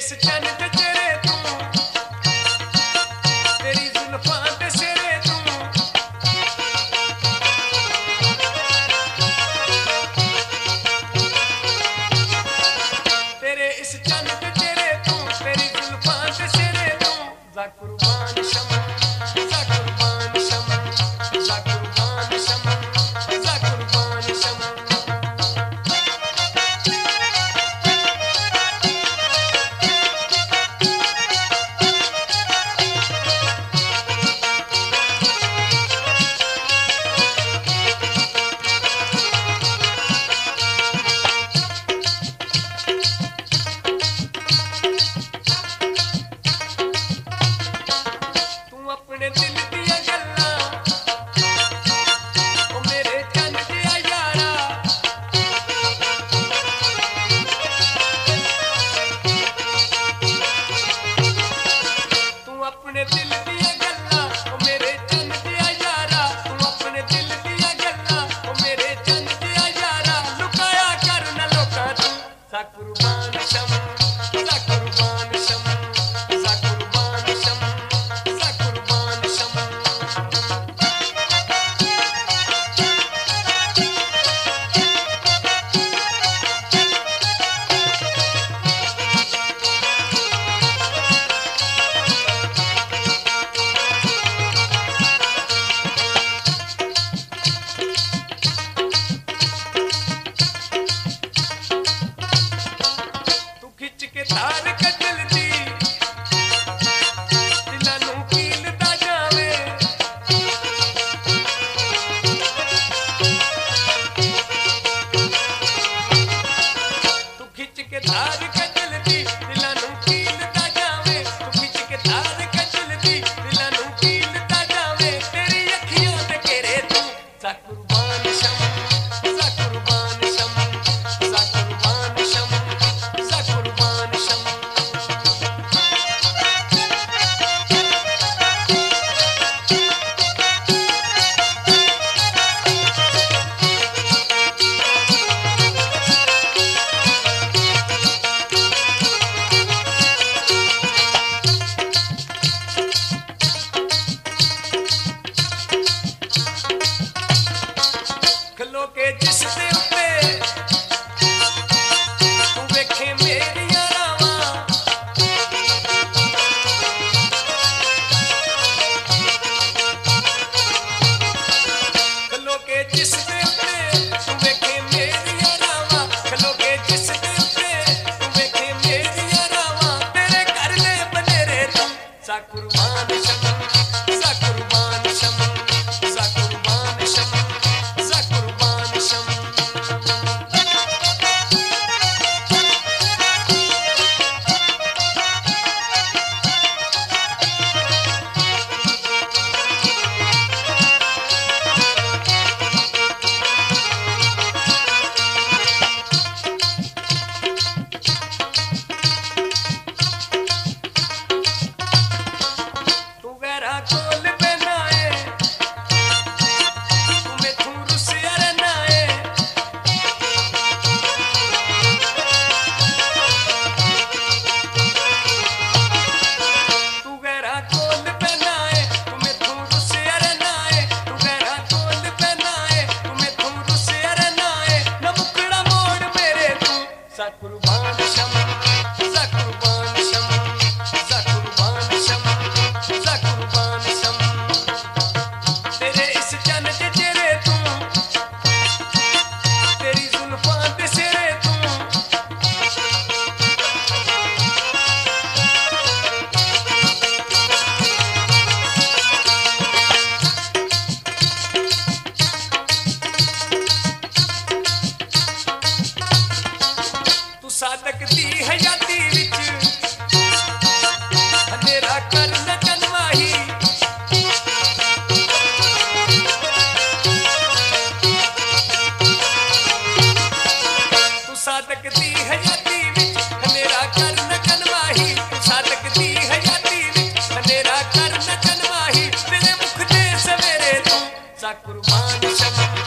इस चन ते चेहरे तू, तेरी जुल्फां ते सिरे तू, तेरे इस चन ते चेहरे तू, तेरी जुल्फां ते सिरे तू, जा कुर्बान शमा, जा कुर्बान शमा, जा कुर्बान शमा, जा कुर्बान शमा। अपने दिल दिया गल्ला ओ मेरे चंद दिया यारा, तू अपने दिल दिया गल्ला ओ मेरे चंद दिया यारा, तू अपने दिल दिया गल्ला ओ मेरे चंद दिया यारा, लुकाया कर न लोका तू, जा कुर्बान शमा, जा कुर्बान शमा, जा कुर्बान शमा, जा कुर्बान शमा। तू खिच के तार कटल दी दिलां नूं कीलदा जावे, तू खिच के तार कटल दी दिलां नूं कीलदा जावे, तू खिच के तार कटल दी दिलां नूं कीलदा जावे, तेरी अखियां ते घेरे तू, जा कुर्बान शमा, जा कुर्बान शमा, जा कुर्बान शमा, जा कुर्बान शमा। खलो के जिस दे उत्ते तू वेखे मेरियां रावां, खलो के जिस दे उत्ते तू वेखे मेरियां रावां, खलो के जिस दे उत्ते तू वेखे मेरियां रावां, तेरे घर दे बनेरे तू, जा कुर्बान शमा, जा कुर्बान शमा, जा कुर्बान शमा, जा कुर्बान शमा। तू गहरा कोल बनाए, तू मैथू रुसिया रहनाए, तू गहरा कोल बनाए, तू मैथू रुसिया रहनाए, तू गहरा कोल बनाए, तू मैथू रुसिया रहनाए, न मुकड़ा मोड़ मेरे तू, जा कुर्बान शमा, जा कुर्बान शमा, जा कुर्बान शमा, जा कुर्बान शमा। तेरे इस चन ते चेहरे तू, तेरी जुल्फां ते सिरे तू, तू सादक दी हयाती विच अंधेरा कर न कनवाही, तू सादक दी हयाती विच अंधेरा कर न कनवाही, तू सादक दी हयाती विच अंधेरा कर न कनवाही, तेरे मुख दे सवेरे तू, जा कुर्बान शमा,